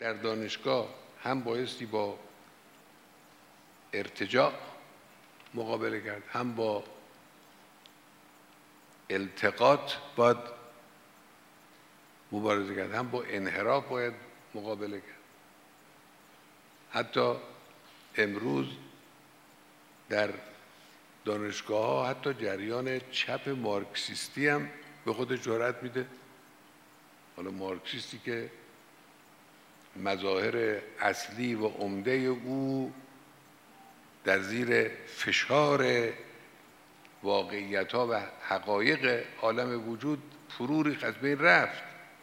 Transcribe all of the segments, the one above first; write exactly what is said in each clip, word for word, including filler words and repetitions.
در دانشگاه هم بایستی با ارتجاع مقابله کرد، هم با التقاط باید مبارزه کرد، هم با انحراف باید مقابله کرد. حتی امروز در دانشگاه ها حتی جریان چپ مارکسیستی هم به خود جرأت میده. حالا مارکسیستی که مظاهر اصلی و عمده او در زیر فشار واقعیت‌ها و حقایق عالم وجود فرو ریخت، از بین رفت.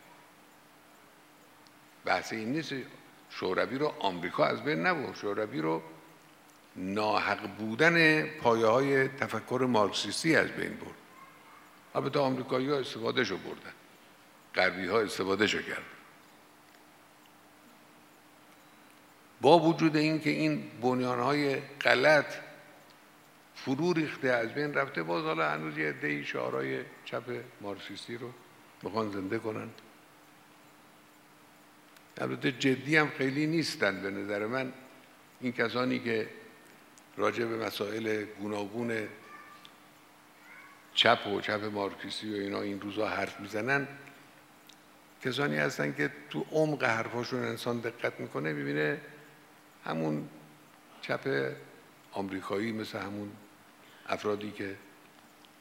بحث این نیست شوروی رو آمریکا از بین نبرد، شوروی رو ناحق بودن پایه‌های تفکر مارکسیستی از بین برد. البته آمریکایی‌ها استفادهشو بردن، غربی‌ها استفادهشو کردن. با وجود اینکه این بنیان‌های غلط فرو ریخته، از بین رفته، باز حالا هنوز یه عده‌ای شعارهای چپ مارکسیستی رو میخوان زنده کنن. البته جدی هم خیلی نیستن به نظر من این کسانی که راجع به مسائل گوناگون چپ و چپ مارکسیستی و اینا این روزا حرف میزنن. کسانی هستن که تو عمق حرفاشون انسان دقت میکنه میبینه همون چپ آمریکایی، مثل همون افرادی که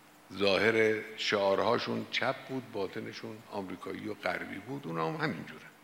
ظاهر شعارهاشون چپ بود باطنشون آمریکایی و غربی بود، اونا هم همینجوره.